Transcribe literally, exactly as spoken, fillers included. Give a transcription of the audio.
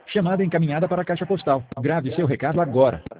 Chamada encaminhada para a caixa postal. Grave seu recado agora.